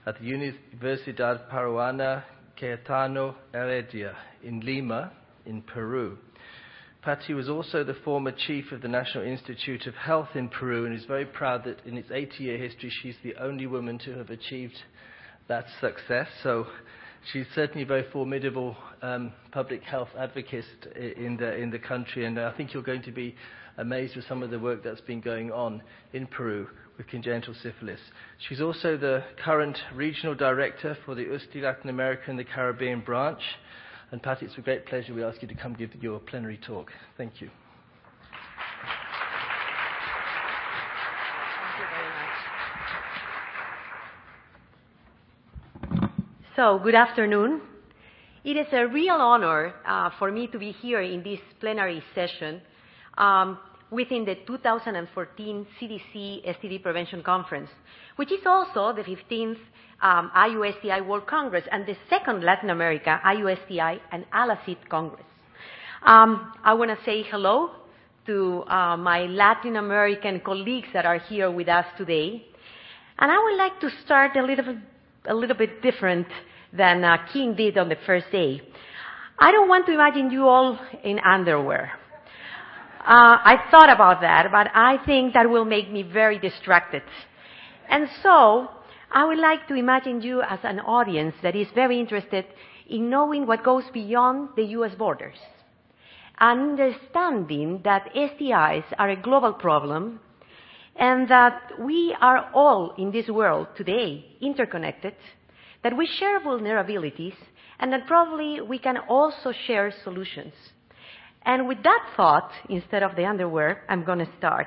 at the Universidad Peruana Cayetano Heredia in Lima, in Peru. Patty was also the former chief of the National Institute of Health in Peru and is very proud that in its 80-year history she's the only woman to have achieved that success. So she's certainly a very formidable public health advocate in the country, and I think you're going to be amazed with some of the work that's been going on in Peru with congenital syphilis. She's also the current regional director for the USTI Latin America and the Caribbean branch. And Patty, it's a great pleasure. We ask you to come give your plenary talk. Thank you. Thank you very much. So, good afternoon. It is a real honor for me to be here in this plenary session within the 2014 CDC STD Prevention Conference, which is also the 15th IUSTI World Congress and the second Latin America IUSTI and ALACID Congress. I want to say hello to my Latin American colleagues that are here with us today. And I would like to start a little bit different than King did on the first day. I don't want to imagine you all in underwear. I thought about that, but I think that will make me very distracted. And so, I would like to imagine you as an audience that is very interested in knowing what goes beyond the U.S. borders, understanding that STIs are a global problem, and that we are all in this world today interconnected, that we share vulnerabilities, and that probably we can also share solutions. And with that thought, instead of the underwear, I'm going to start.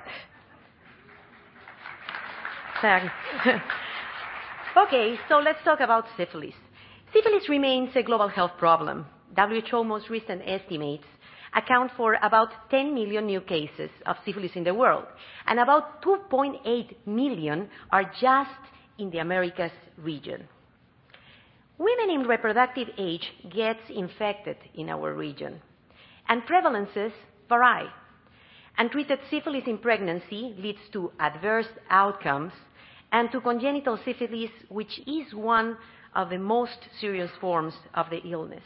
Okay, so let's talk about syphilis. Syphilis remains a global health problem. WHO most recent estimates account for about 10 million new cases of syphilis in the world, and about 2.8 million are just in the Americas region. Women in reproductive age get infected in our region, and prevalences vary. Untreated syphilis in pregnancy leads to adverse outcomes and to congenital syphilis, which is one of the most serious forms of the illness.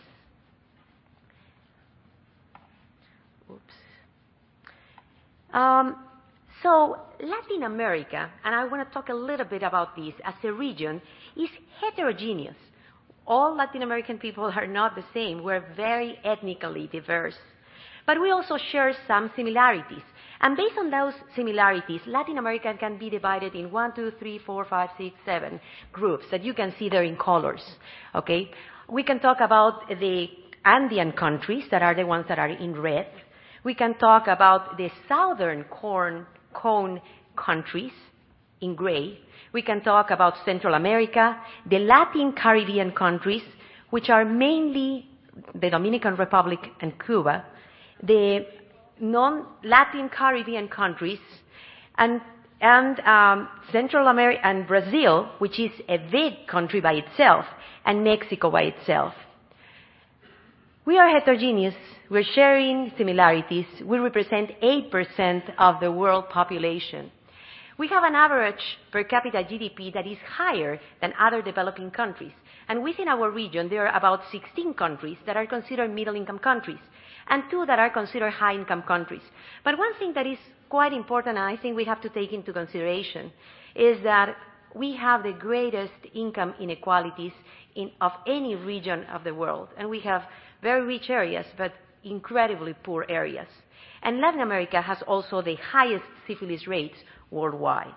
So Latin America, and I want to talk a little bit about this as a region, is heterogeneous. All Latin American people are not the same. We're very ethnically diverse. But we also share some similarities. And based on those similarities, Latin America can be divided in 1, 2, 3, 4, 5, 6, 7 groups that you can see there in colors. Okay? We can talk about the Andean countries that are the ones that are in red. We can talk about the southern cone countries in gray. We can talk about Central America, the Latin Caribbean countries, which are mainly the Dominican Republic and Cuba, the non-Latin Caribbean countries, and Central America and Brazil, which is a big country by itself, and Mexico by itself. We are heterogeneous. We're sharing similarities. We represent 8% of the world population. We have an average per capita GDP that is higher than other developing countries. And within our region, there are about 16 countries that are considered middle-income countries, and 2 that are considered high-income countries. But one thing that is quite important, and I think we have to take into consideration, is that we have the greatest income inequalities of any region of the world. And we have very rich areas, but incredibly poor areas. And Latin America has also the highest syphilis rates worldwide.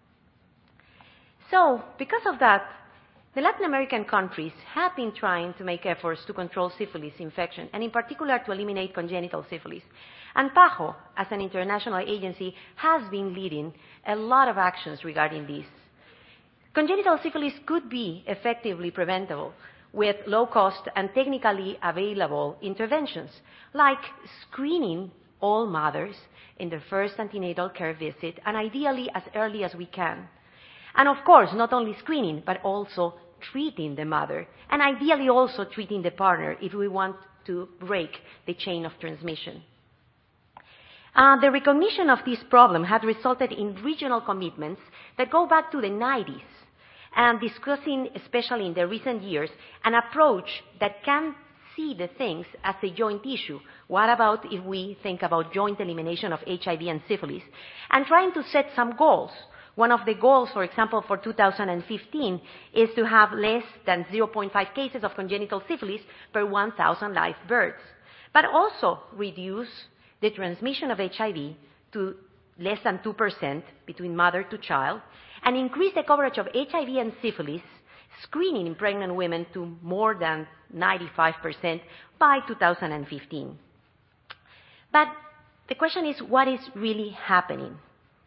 So, because of that, the Latin American countries have been trying to make efforts to control syphilis infection, and in particular to eliminate congenital syphilis. And PAHO, as an international agency, has been leading a lot of actions regarding this. Congenital syphilis could be effectively preventable with low-cost and technically available interventions, like screening all mothers in their first antenatal care visit, and ideally as early as we can. And of course, not only screening, but also treating the mother, and ideally also treating the partner if we want to break the chain of transmission. The recognition of this problem had resulted in regional commitments that go back to the 90s. and discussing, especially in the recent years, an approach that can see the things as a joint issue. What about if we think about joint elimination of HIV and syphilis? And trying to set some goals. One of the goals, for example, for 2015 is to have less than 0.5 cases of congenital syphilis per 1,000 live births, but also reduce the transmission of HIV to less than 2% between mother to child, and increase the coverage of HIV and syphilis screening in pregnant women to more than 95% by 2015. But the question is, what is really happening?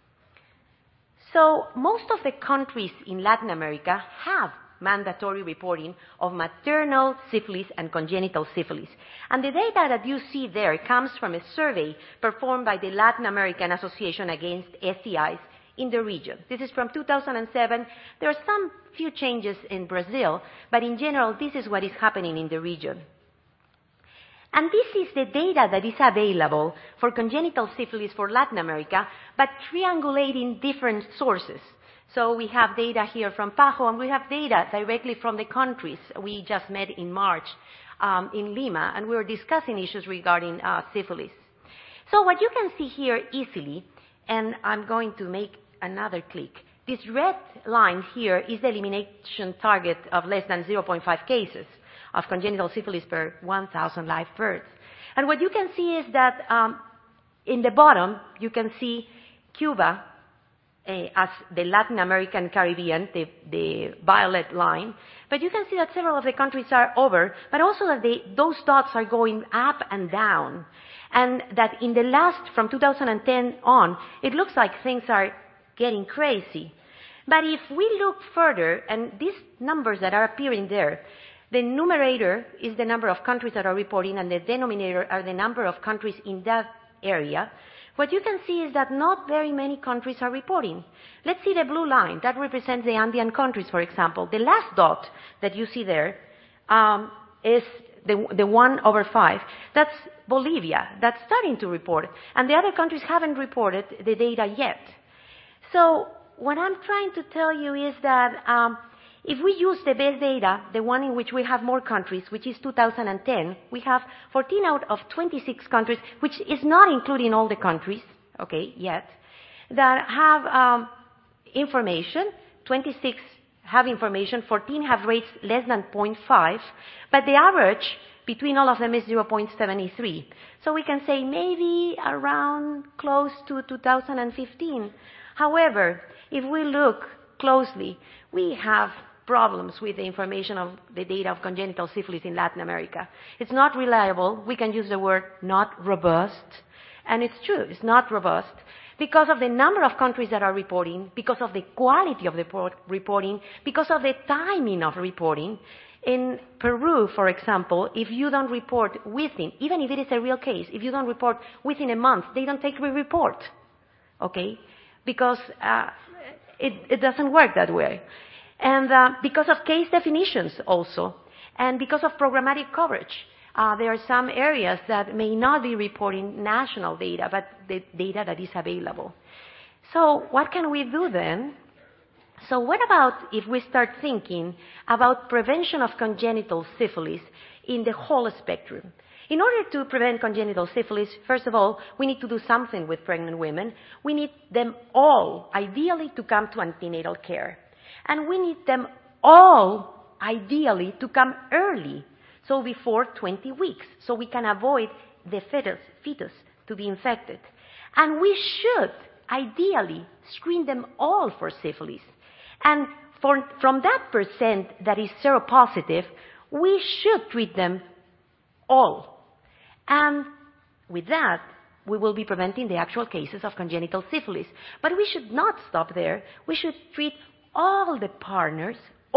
So most of the countries in Latin America have mandatory reporting of maternal syphilis and congenital syphilis. And the data that you see there comes from a survey performed by the Latin American Association Against STIs in the region. This is from 2007. There are some few changes in Brazil, but in general, this is what is happening in the region. And this is the data that is available for congenital syphilis for Latin America, but triangulating different sources. So we have data here from PAHO, and we have data directly from the countries. We just met in March in Lima, and we were discussing issues regarding syphilis. So what you can see here easily, and I'm going to make another click. This red line here is the elimination target of less than 0.5 cases of congenital syphilis per 1,000 live births. And what you can see is that in the bottom, you can see Cuba as the Latin American Caribbean, the violet line. But you can see that several of the countries are over, but also that those dots are going up and down. And that in the last, from 2010 on, it looks like things are getting crazy. But if we look further, and these numbers that are appearing there, the numerator is the number of countries that are reporting, and the denominator are the number of countries in that area. What you can see is that not very many countries are reporting. Let's see the blue line. That represents the Andean countries, for example. The last dot that you see there is the 1/5. That's Bolivia. That's starting to report. And the other countries haven't reported the data yet. So what I'm trying to tell you is that if we use the best data, the one in which we have more countries, which is 2010, we have 14 out of 26 countries, which is not including all the countries, okay, yet, that have information. 26 have information, 14 have rates less than 0.5, but the average between all of them is 0.73. So we can say maybe around close to 2015. However, if we look closely, we have problems with the information of the data of congenital syphilis in Latin America. It's not reliable. We can use the word not robust. And it's true, it's not robust because of the number of countries that are reporting, because of the quality of the reporting, because of the timing of reporting. In Peru, for example, if you don't report within, even if it is a real case, if you don't report within a month, they don't take the report, okay? Because it doesn't work that way. And because of case definitions also, and because of programmatic coverage, there are some areas that may not be reporting national data, but the data that is available. So what can we do then? So what about if we start thinking about prevention of congenital syphilis in the whole spectrum? In order to prevent congenital syphilis, first of all, we need to do something with pregnant women. We need them all, ideally, to come to antenatal care. And we need them all, ideally, to come early, so before 20 weeks, so we can avoid the fetus to be infected. And we should, ideally, screen them all for syphilis. And from that percent that is seropositive, we should treat them all. And with that, we will be preventing the actual cases of congenital syphilis. But we should not stop there. We should treat all the partners,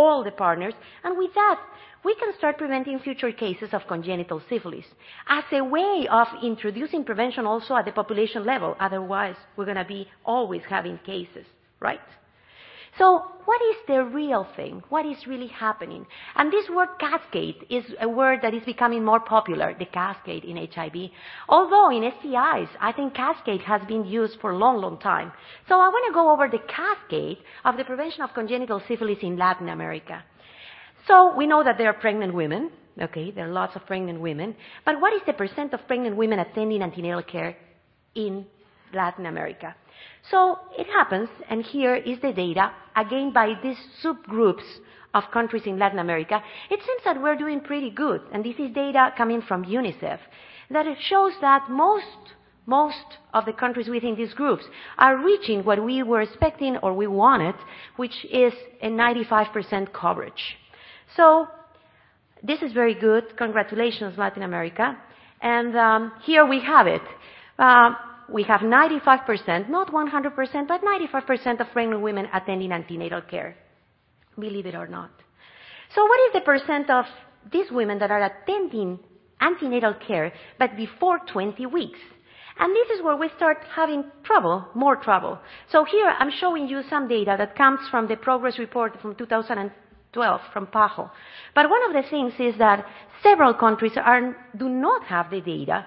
and with that, we can start preventing future cases of congenital syphilis as a way of introducing prevention also at the population level. Otherwise, we're going to be always having cases, right? So what is the real thing? What is really happening? And this word cascade is a word that is becoming more popular, the cascade in HIV. Although in STIs, I think cascade has been used for a long, long time. So I want to go over the cascade of the prevention of congenital syphilis in Latin America. So we know that there are pregnant women. Okay, there are lots of pregnant women. But what is the percent of pregnant women attending antenatal care in Latin America? So it happens, and here is the data, again by these subgroups of countries in Latin America. It seems that we're doing pretty good, and this is data coming from UNICEF, that it shows that most of the countries within these groups are reaching what we were expecting or we wanted, which is a 95% coverage. So this is very good. Congratulations, Latin America. And here we have it. We have 95%, not 100%, but 95% of pregnant women attending antenatal care, believe it or not. So what is the percent of these women that are attending antenatal care, but before 20 weeks? And this is where we start having trouble, more trouble. So here I'm showing you some data that comes from the progress report from 2012 from PAHO. But one of the things is that several countries do not have the data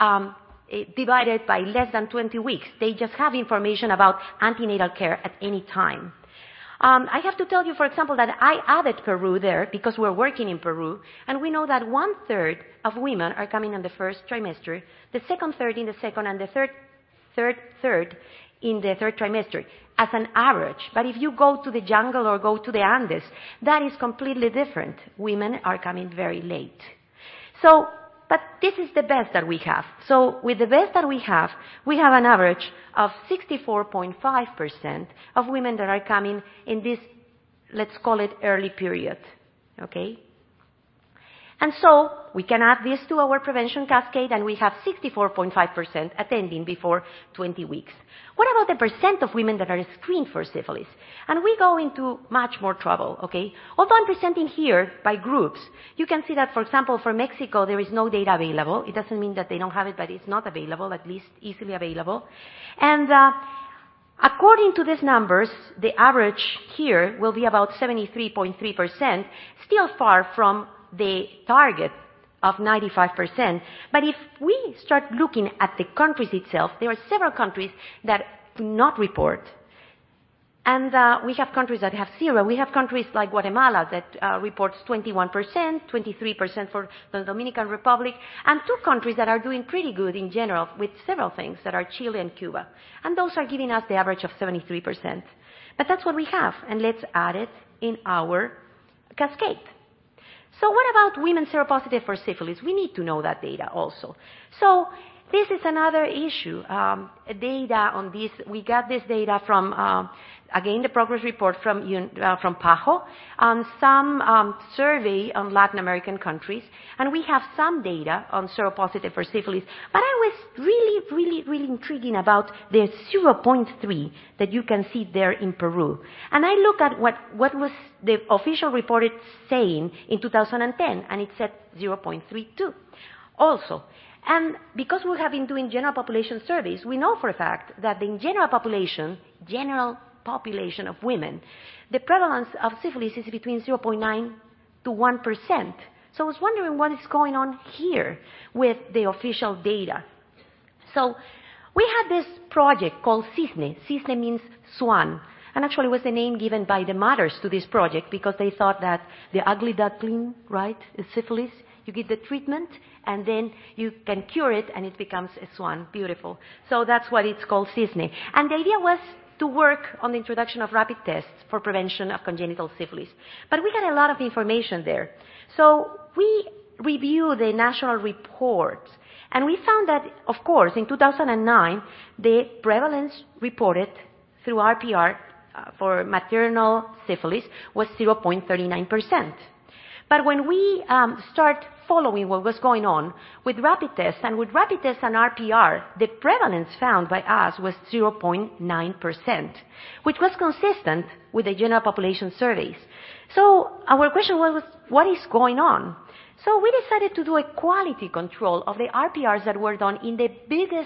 divided by less than 20 weeks. They just have information about antenatal care at any time. I have to tell you, for example, that I added Peru there because we're working in Peru, and we know that 1/3 of women are coming in the first trimester, the second third in the second, and the third in the third trimester as an average. But if you go to the jungle or go to the Andes, that is completely different. Women are coming very late. But this is the best that we have. So with the best that we have an average of 64.5% of women that are coming in this, let's call it early period, okay? And so we can add this to our prevention cascade, and we have 64.5% attending before 20 weeks. What about the percent of women that are screened for syphilis? And we go into much more trouble, okay? Although I'm presenting here by groups, you can see that, for example, for Mexico, there is no data available. It doesn't mean that they don't have it, but it's not available, at least easily available. And according to these numbers, the average here will be about 73.3%, still far from the target of 95%. But if we start looking at the countries itself, there are several countries that do not report. And we have countries that have zero. We have countries like Guatemala that reports 21%, 23% for the Dominican Republic, and 2 countries that are doing pretty good in general with several things, that are Chile and Cuba. And those are giving us the average of 73%. But that's what we have, and let's add it in our cascade. So what about women seropositive for syphilis? We need to know that data also. So this is another issue. Data on this, we got this data from, again, the progress report from PAHO, some survey on Latin American countries, and we have some data on seropositive for syphilis. But I was really intriguing about the 0.3 that you can see there in Peru. And I look at what was the official report saying in 2010, and it said 0.32 also. And because we have been doing general population surveys, we know for a fact that in general population of women, the prevalence of syphilis is between 0.9 to 1%. So I was wondering what is going on here with the official data. So we had this project called CISNE. CISNE means swan. And actually it was the name given by the mothers to this project because they thought that the ugly duckling, right, is syphilis. You get the treatment, and then you can cure it, and it becomes a swan. Beautiful. So that's what it's called, CISNE. And the idea was to work on the introduction of rapid tests for prevention of congenital syphilis. But we got a lot of information there. So we reviewed the national reports, and we found that, of course, in 2009, the prevalence reported through RPR for maternal syphilis was 0.39%. But when we start following what was going on with rapid tests, and with rapid tests and RPR, the prevalence found by us was 0.9%, which was consistent with the general population surveys. So our question was, what is going on? So we decided to do a quality control of the RPRs that were done in the biggest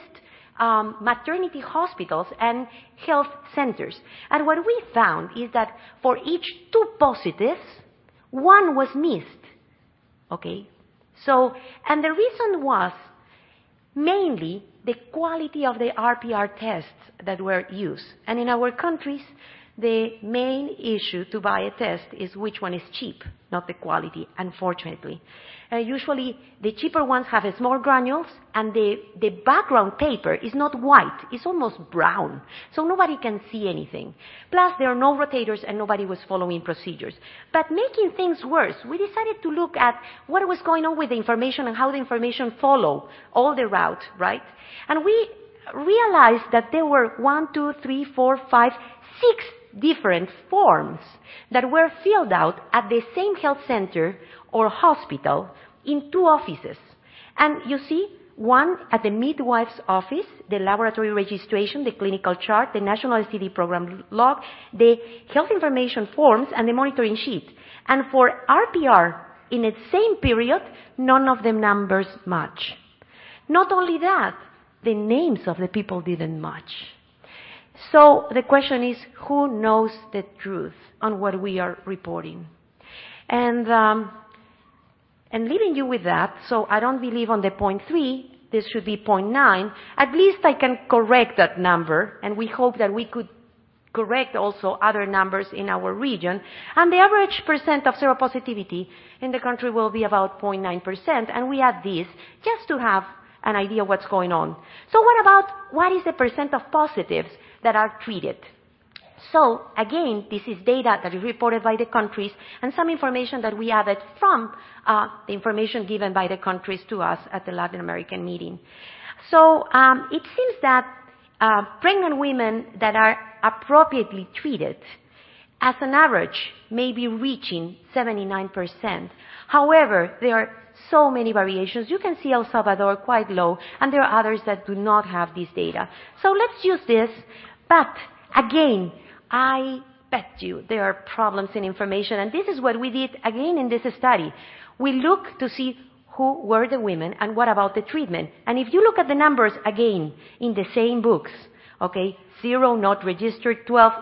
maternity hospitals and health centers. And what we found is that for each 2 positives, 1 was missed. Okay? So, and the reason was mainly the quality of the RPR tests that were used. And in our countries, the main issue to buy a test is which one is cheap, not the quality, unfortunately. Usually, the cheaper ones have small granules, and the background paper is not white. It's almost brown, so nobody can see anything. Plus, there are no rotators, and nobody was following procedures. But making things worse, we decided to look at what was going on with the information and how the information followed all the route, right? And we realized that there were 1, 2, 3, 4, 5, 6 different forms that were filled out at the same health center or hospital in 2 offices. And you see, one at the midwife's office, the laboratory registration, the clinical chart, the national STD program log, the health information forms, and the monitoring sheet. And for RPR, in the same period, none of the numbers match. Not only that, the names of the people didn't match. So the question is, who knows the truth on what we are reporting? And leaving you with that, so I don't believe on the 0.3, this should be 0.9. At least I can correct that number, and we hope that we could correct also other numbers in our region. And the average percent of seropositivity in the country will be about 0.9%, and we add this just to have an idea of what's going on. So what is the percent of positives that are treated? So, again, this is data that is reported by the countries and some information that we added from the information given by the countries to us at the Latin American meeting. So, it seems that pregnant women that are appropriately treated, as an average, may be reaching 79%. However, there are so many variations. You can see El Salvador quite low, and there are others that do not have this data. So let's use this. But again, I bet you there are problems in information, and this is what we did again in this study. We looked to see who were the women and what about the treatment. And if you look at the numbers again in the same books, okay, 0 not registered, 12,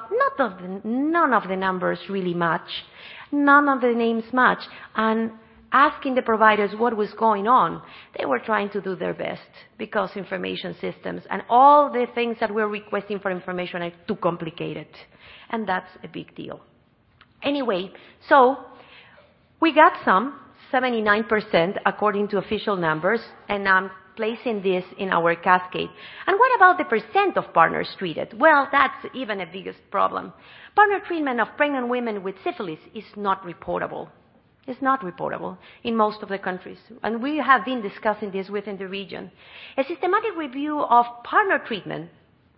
none of the numbers really match. None of the names match. And asking the providers what was going on, they were trying to do their best because information systems and all the things that we're requesting for information are too complicated. And that's a big deal. Anyway, so we got some, 79% according to official numbers, and I'm placing this in our cascade. And what about the percent of partners treated? Well, that's even the biggest problem. Partner treatment of pregnant women with syphilis is not reportable. It's not reportable in most of the countries. And we have been discussing this within the region. A systematic review of partner treatment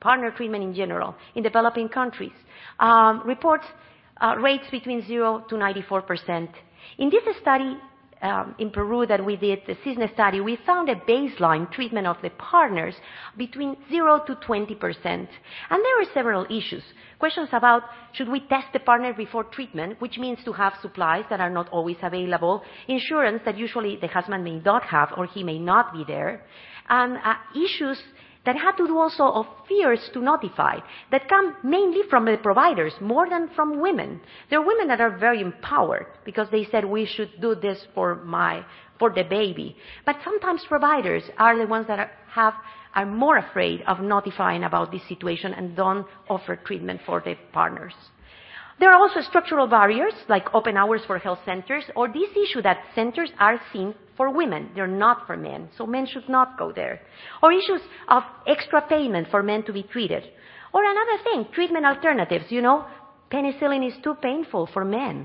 in general, in developing countries, reports rates between 0 to 94%. In this study in Peru that we did, the CISNE study, we found a baseline treatment of the partners between 0 to 20%. And there were several issues. Questions about, should we test the partner before treatment, which means to have supplies that are not always available, insurance that usually the husband may not have or he may not be there, and issues that had to do also of fears to notify that come mainly from the providers more than from women. There are women that are very empowered because they said we should do this for the baby. But sometimes providers are the ones that are more afraid of notifying about this situation and don't offer treatment for the partners. There are also structural barriers, like open hours for health centers, or this issue that centers are seen for women. They're not for men, so men should not go there. Or issues of extra payment for men to be treated. Or another thing, treatment alternatives. You know, penicillin is too painful for men.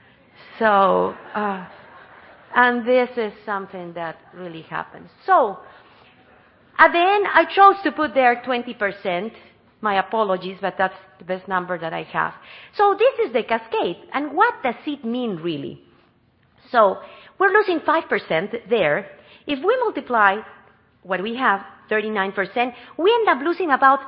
So, and this is something that really happens. So, at the end, I chose to put there 20%. My apologies, but that's the best number that I have. So this is the cascade. And what does it mean, really? So we're losing 5% there. If we multiply what we have, 39%, we end up losing about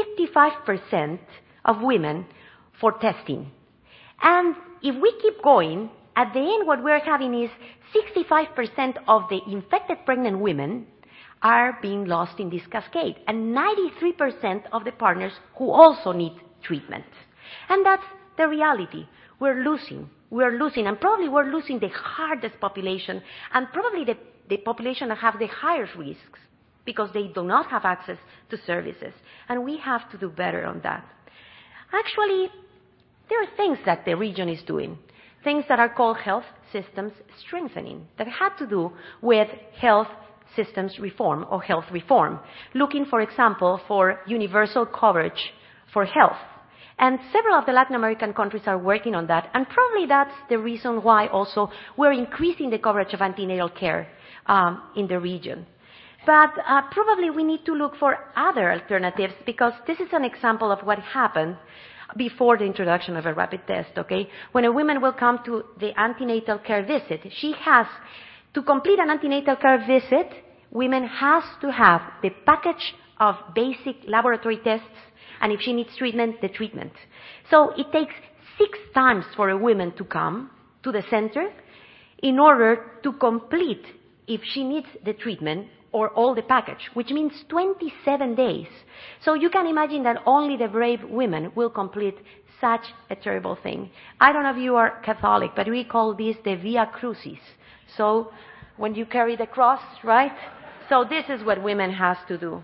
55% of women for testing. And if we keep going, at the end what we're having is 65% of the infected pregnant women are being lost in this cascade, and 93% of the partners who also need treatment. And that's the reality. We're losing, and probably we're losing the hardest population, and probably the population that have the highest risks, because they do not have access to services. And we have to do better on that. Actually, there are things that the region is doing, things that are called health systems strengthening, that had to do with health systems reform or health reform, looking, for example, for universal coverage for health. And several of the Latin American countries are working on that, and probably that's the reason why also we're increasing the coverage of antenatal care in the region. But probably we need to look for other alternatives, because this is an example of what happened before the introduction of a rapid test, okay? When a woman will come to the antenatal care visit, she has to complete an antenatal care visit, women has to have the package of basic laboratory tests, and if she needs treatment, the treatment. So it takes 6 times for a woman to come to the center in order to complete, if she needs the treatment, or all the package, which means 27 days. So you can imagine that only the brave women will complete such a terrible thing. I don't know if you are Catholic, but we call this the Via Crucis. So when you carry the cross, right? So this is what women have to do.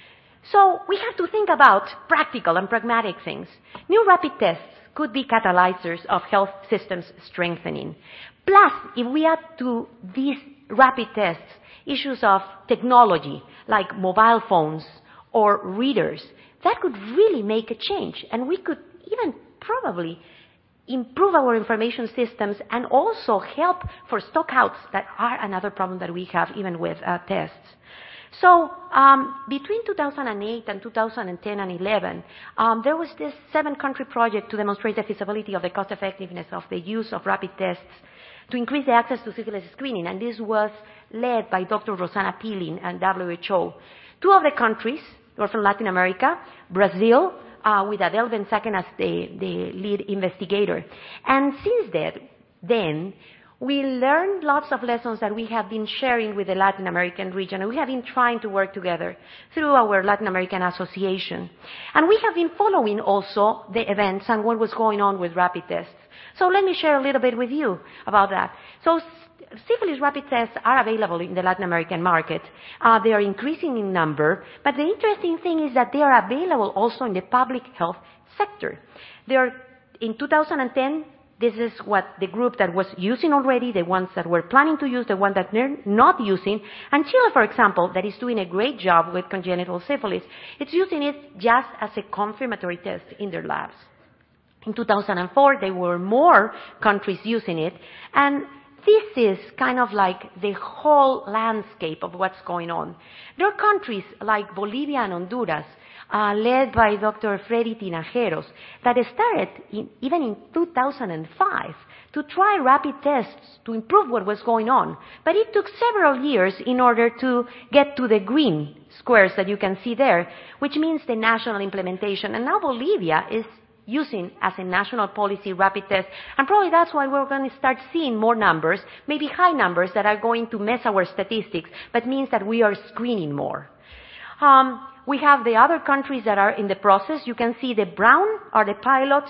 So we have to think about practical and pragmatic things. New rapid tests could be catalyzers of health systems strengthening. Plus, if we add to these rapid tests issues of technology, like mobile phones or readers, that could really make a change. And we could even probably improve our information systems and also help for stockouts that are another problem that we have even with tests. So between 2008 and 2010 and 11, there was this 7-country project to demonstrate the feasibility of the cost effectiveness of the use of rapid tests to increase the access to syphilis screening, and this was led by Dr. Rosana Pilin and WHO. 2 of the countries were from Latin America, Brazil, with Adele Benzaken as the lead investigator. And since then, we learned lots of lessons that we have been sharing with the Latin American region, and we have been trying to work together through our Latin American Association. And we have been following also the events and what was going on with rapid tests. So let me share a little bit with you about that. So syphilis rapid tests are available in the Latin American market. They are increasing in number, but the interesting thing is that they are available also in the public health sector. They are, in 2010, this is what the group that was using already, the ones that were planning to use, the ones that they're not using. And Chile, for example, that is doing a great job with congenital syphilis, it's using it just as a confirmatory test in their labs. In 2004, there were more countries using it, and this is kind of like the whole landscape of what's going on. There are countries like Bolivia and Honduras, led by Dr. Freddy Tinajeros, that started even in 2005 to try rapid tests to improve what was going on. But it took several years in order to get to the green squares that you can see there, which means the national implementation. And now Bolivia is using as a national policy rapid test, and probably that's why we're going to start seeing more numbers, maybe high numbers that are going to mess our statistics, but means that we are screening more. We have the other countries that are in the process. You can see the brown are the pilots,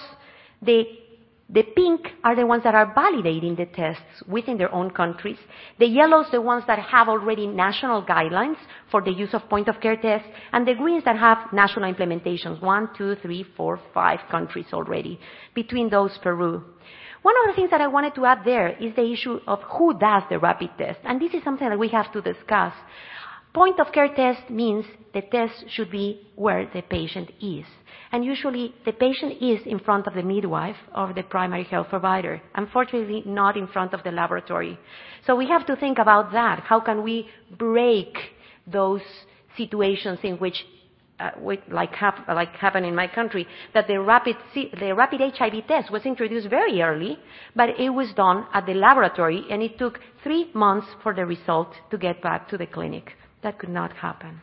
the pink are the ones that are validating the tests within their own countries. The yellows, the ones that have already national guidelines for the use of point-of-care tests, and the greens that have national implementations, 1, 2, 3, 4, 5 countries already. Between those, Peru. One of the things that I wanted to add there is the issue of who does the rapid test, and this is something that we have to discuss. Point-of-care test means the test should be where the patient is. And usually the patient is in front of the midwife or the primary health provider, unfortunately not in front of the laboratory. So we have to think about that. How can we break those situations in which, like happened in my country, that the rapid HIV test was introduced very early, but it was done at the laboratory, and it took 3 months for the result to get back to the clinic. That could not happen.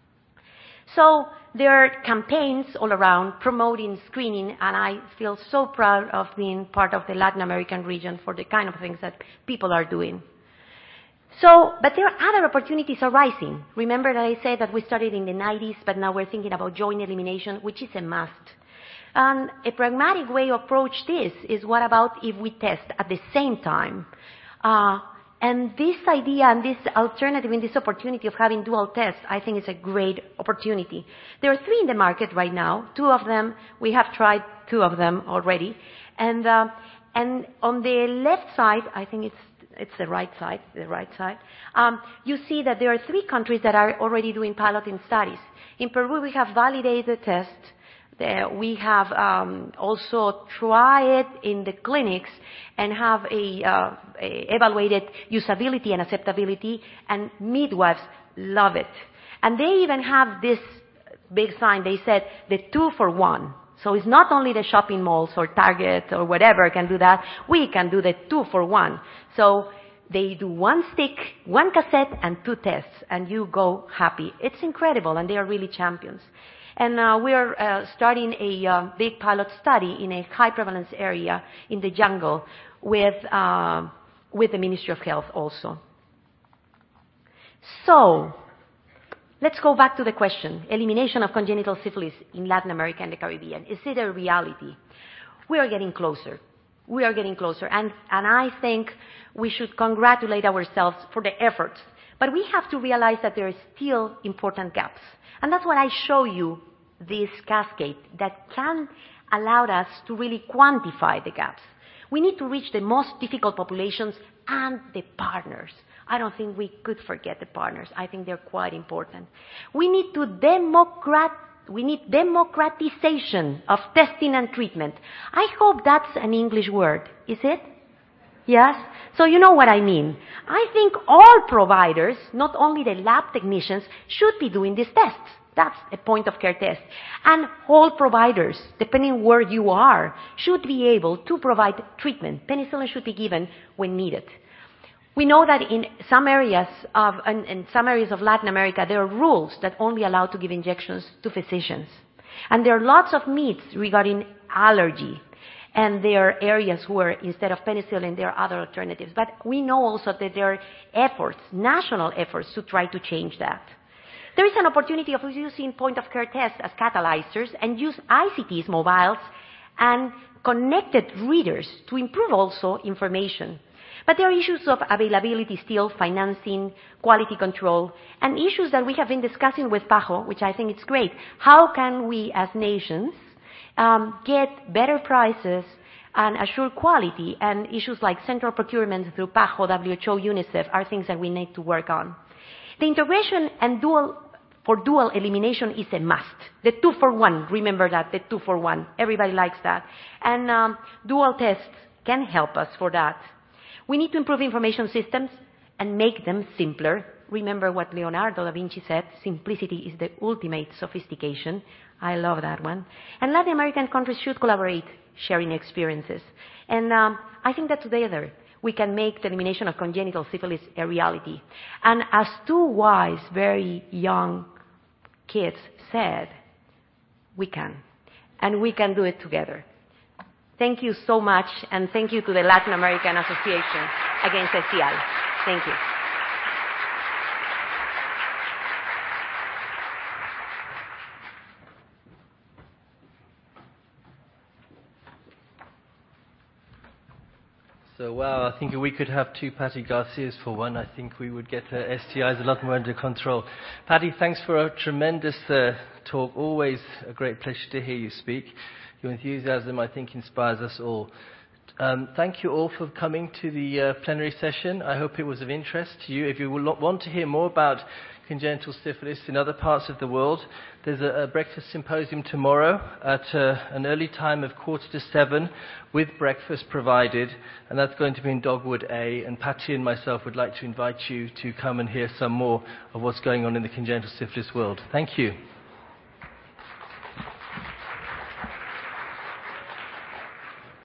So there are campaigns all around promoting screening, and I feel so proud of being part of the Latin American region for the kind of things that people are doing. But there are other opportunities arising. Remember that I said that we started in the 90s, but now we're thinking about joint elimination, which is a must. And a pragmatic way to approach this is, what about if we test at the same time? And this idea and this alternative and this opportunity of having dual tests, I think is a great opportunity. There are 3 in the market right now. 2 of them, we have tried 2 of them already. And on the left side, I think it's the right side, you see that there are 3 countries that are already doing piloting studies. In Peru, we have validated the test. We have also tried it in the clinics and have evaluated usability and acceptability, and midwives love it. And they even have this big sign. They said the 2 for 1. So it's not only the shopping malls or Target or whatever can do that. We can do the 2 for 1. So they do 1 stick, 1 cassette, and 2 tests, and you go happy. It's incredible, and they are really champions. And we are starting a big pilot study in a high prevalence area in the jungle with the Ministry of Health also. So let's go back to the question: elimination of congenital syphilis in Latin America and the Caribbean. Is it a reality? We are getting closer. We are getting closer. And I think we should congratulate ourselves for the efforts. But we have to realize that there are still important gaps. And that's what I show you, this cascade that can allow us to really quantify the gaps. We need to reach the most difficult populations and the partners. I don't think we could forget the partners. I think they're quite important. We need democratization of testing and treatment. I hope that's an English word. Is it? Yes? So you know what I mean. I think all providers, not only the lab technicians, should be doing these tests. That's a point-of-care test. And all providers, depending where you are, should be able to provide treatment. Penicillin should be given when needed. We know that in some areas of Latin America, there are rules that only allow to give injections to physicians. And there are lots of myths regarding allergy. And there are areas where instead of penicillin, there are other alternatives. But we know also that there are efforts, national efforts, to try to change that. There is an opportunity of using point-of-care tests as catalyzers and use ICTs, mobiles, and connected readers to improve also information. But there are issues of availability still, financing, quality control, and issues that we have been discussing with PAHO, which I think is great. How can we as nations get better prices and assure quality? And issues like central procurement through PAHO, WHO, UNICEF are things that we need to work on. The integration and dual elimination is a must. The 2 for 1, remember that, the 2 for 1. Everybody likes that. And dual tests can help us for that. We need to improve information systems and make them simpler. Remember what Leonardo da Vinci said, simplicity is the ultimate sophistication. I love that one. And Latin American countries should collaborate, sharing experiences. And I think that together we can make the elimination of congenital syphilis a reality. And as 2 wise, very young kids said, we can. And we can do it together. Thank you so much, and thank you to the Latin American Association Against STI. Thank you. So, wow, I think if we could have 2 Patty Garcias for one, I think we would get STIs a lot more under control. Patty, thanks for a tremendous talk. Always a great pleasure to hear you speak. Your enthusiasm, I think, inspires us all. Thank you all for coming to the plenary session. I hope it was of interest to you. If you want to hear more about congenital syphilis in other parts of the world, there's a breakfast symposium tomorrow at an early time of 6:45 with breakfast provided, and that's going to be in Dogwood A. And Patty and myself would like to invite you to come and hear some more of what's going on in the congenital syphilis world. Thank you.